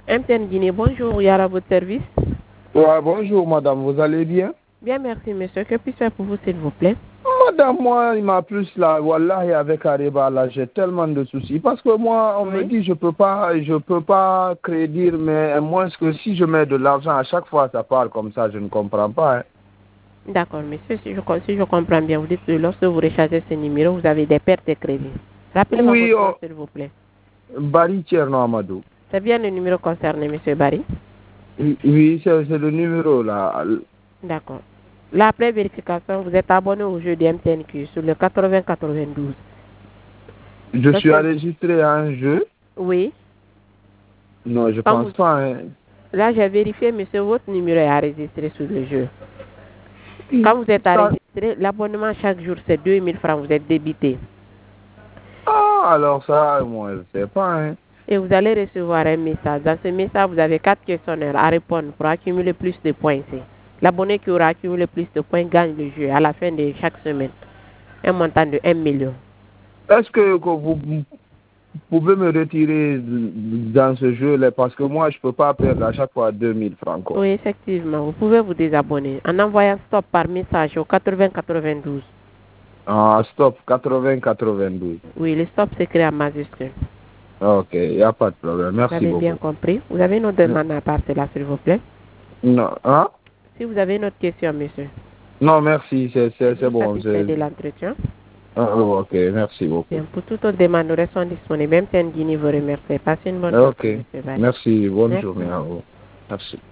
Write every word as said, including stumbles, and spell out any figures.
M T N Guinée, bonjour, Yara, à votre service. Ouais, bonjour madame, vous allez bien? Bien, merci monsieur. Que puis-je faire pour vous, s'il vous plaît? Madame, moi, il m'a plus là, wallahi, avec Ariba, là, j'ai tellement de soucis. Parce que moi, on Oui. me dit, je peux pas, je peux pas crédit, mais moins que si je mets de l'argent, à chaque fois, ça part comme ça, je ne comprends pas. Hein. D'accord, monsieur, si je, si je comprends bien, vous dites que lorsque vous rechargez ce numéro, vous avez des pertes de crédit. Rappelez-moi Oui, votre nom, oh, s'il vous plaît. Barry Tcherno Amadou. C'est bien le numéro concerné, monsieur Barry? Oui, c'est c'est le numéro là. D'accord. Là, après vérification, vous êtes abonné au jeu de M T N Q sur le quatre-vingts quatre-vingt-douze. Je Donc, suis c'est- enregistré à un jeu. Oui. Non, je Quand pense vous- pas. Hein. Là, j'ai vérifié, monsieur, votre numéro est enregistré sur le jeu. Quand vous êtes Ça- enregistré, l'abonnement chaque jour, c'est deux mille francs, vous êtes débité. Ah, alors ça, moi, je sais pas. Hein. Et vous allez recevoir un message. Dans ce message, vous avez quatre questionnaires à répondre pour accumuler plus de points ici. L'abonné qui aura accumulé plus de points gagne le jeu à la fin de chaque semaine. Un montant de un million. Est-ce que, que vous pouvez me retirer dans ce jeu-là? Parce que moi, je peux pas perdre à chaque fois deux mille francs. Quoi. Oui, effectivement. Vous pouvez vous désabonner en envoyant stop par message au quatre-vingts quatre-vingt-douze. Ah, stop, quatre-vingts quatre-vingt-douze. Oui, le stop s'écrit en majuscule. Ok, il n'y a pas de problème. Vous Merci avez bien beaucoup. compris. Vous avez une autre demande à part cela, s'il vous plaît? Non, hein? Si vous avez une autre question, monsieur. Non, merci, c'est c'est- c'est bon. Satisfait de c'est- l'entretien. Ah, oh, ok, merci beaucoup. Bien, pour toute autre demande, nous restons disponibles. Même si Guinée vous remercie. Passez une bonne Ok, journée, monsieur Barry. merci, bonne Merci. journée à vous. Merci.